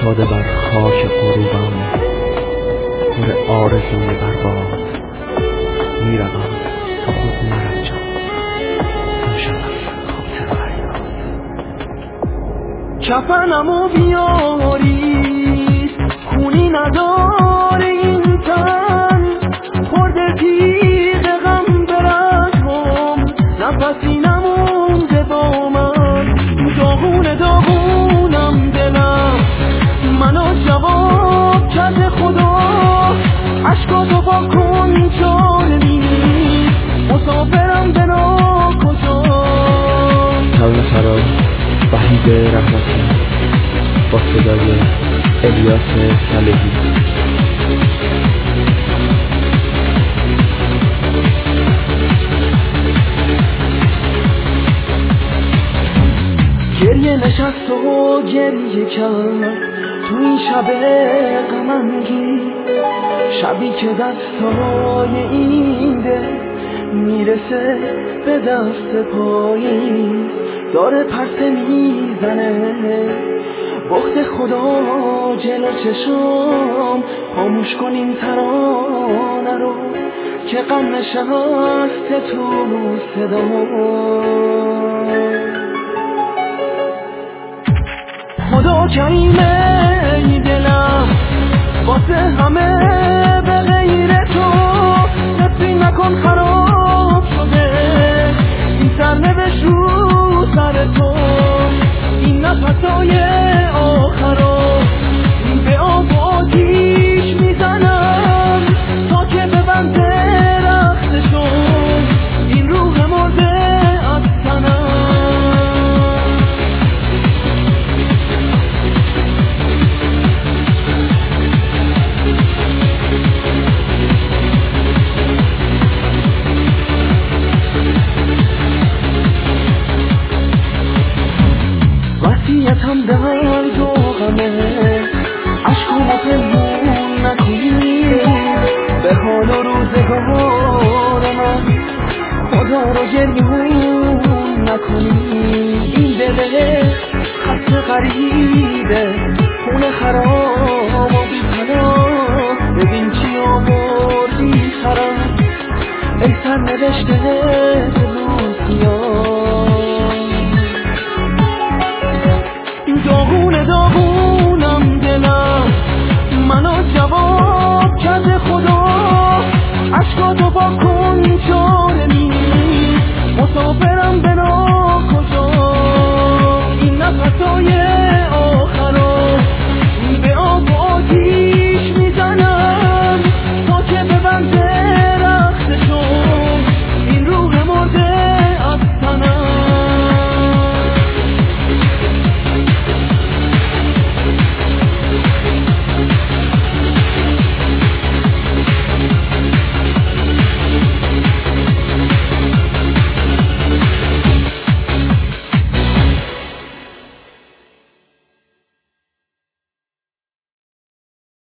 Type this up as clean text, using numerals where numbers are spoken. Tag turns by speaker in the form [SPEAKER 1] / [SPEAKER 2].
[SPEAKER 1] افتاده بر خاک غروبم، پر آرزوی برباد. میروم تا خود نرد جا، روشن از خاطر فریاد.
[SPEAKER 2] کفنمو بیاری خونی نداره این تن، خورده تیغ غم برزم، نفسی نمونده با من. داغونم دلم، منو جواب کرده خدا، عشقاتو با کن جان نیست، مسافرم به ناکجا.
[SPEAKER 1] ترانه سرای وحید رحمتی با صدای الیاس صالحی.
[SPEAKER 2] گریه نشست و گریه کرد تو این شب غم‌انگیز، شبی که دستای این دل میرسه به دست پایین، داره پرسه میزنه بخت خدا جلو چشم. خاموش کن این ترانه رو که غم نشسته تو صدا. خدا کریمه این دلم واسه همه به غیر تو، نفری نکن خراب شده این سرنوشت رو سر تو. این نفسای آخرا به آب و آتیش میزنم تا که ببنده رختشون این روح مرده از تنم. وصیتم درد و غمه، عشقامو پنهون نکنی به حال و روزگار من، خدا رو گریون نکنی. این دل خسته غریبه خونه خراب و بی پناه، ببین چی آوردی سرم ای سرنوشته روزگار. داغونم دلم، منو جواب کرده خدا، عشقاتو با کن چاره نیست، مسافرم به ناکجا. این نفسای